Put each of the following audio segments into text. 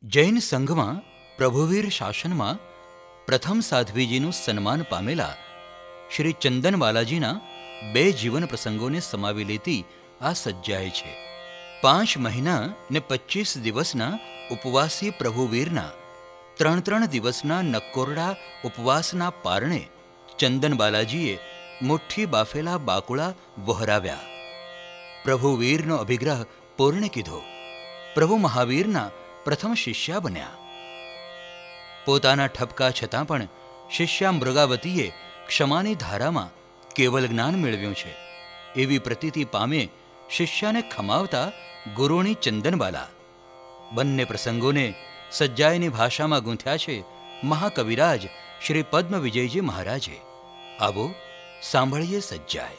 જૈન સંઘમાં પ્રભુવીર શાસનમાં પ્રથમ સાધ્વીજીનું સન્માન પામેલા શ્રી ચંદન બાલાજીના 2 જીવન પ્રસંગોને સમાવી લેતી આ સજ્જાએ છે. 5 મહિના ને 25 દિવસના ઉપવાસી પ્રભુવીરના 3 દિવસના નક્કોરડા ઉપવાસના પારણે ચંદન બાલાજીએ મુઠ્ઠી બાફેલા બાકુળા વહોરાવ્યા. પ્રભુવીરનો અભિગ્રહ પૂર્ણ કીધો. પ્રભુ મહાવીરના પ્રથમ શિષ્યા બન્યા. પોતાના ઠપકા છતાં પણ શિષ્યા મૃગાવતીએ ક્ષમાની ધારામાં કેવલ જ્ઞાન મેળવ્યું છે એવી પ્રતીતિ પામે શિષ્યાને ખમાવતા ગુરુણી ચંદનબાલા. બંને પ્રસંગોને સજ્જાયની ભાષામાં ગૂંથ્યા છે મહાકવિરાજ શ્રી પદ્મ વિજયજી મહારાજે. આવો સાંભળીએ સજ્જાય.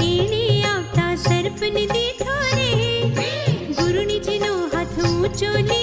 चोली